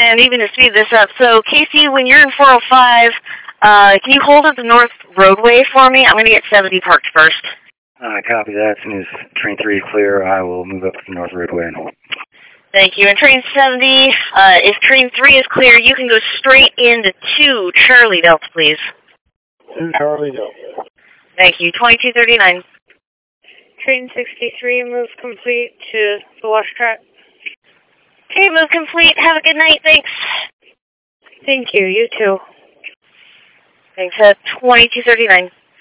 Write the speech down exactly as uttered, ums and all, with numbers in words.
And even to speed this up, so Casey, when you're in four oh five, uh, can you hold at the north roadway for me? I'm going to get seventy parked first. I copy that. As soon as train three is clear, I will move up to the north roadway. Thank you. And train seventy, uh, if train three is clear, you can go straight into two Charlie Delta, please. two Charlie Delta. Thank you. twenty-two thirty-nine. Train sixty-three, move complete to the wash track. Okay, move complete. Have a good night. Thanks. Thank you. You too. Thanks. Uh, twenty-two thirty-nine.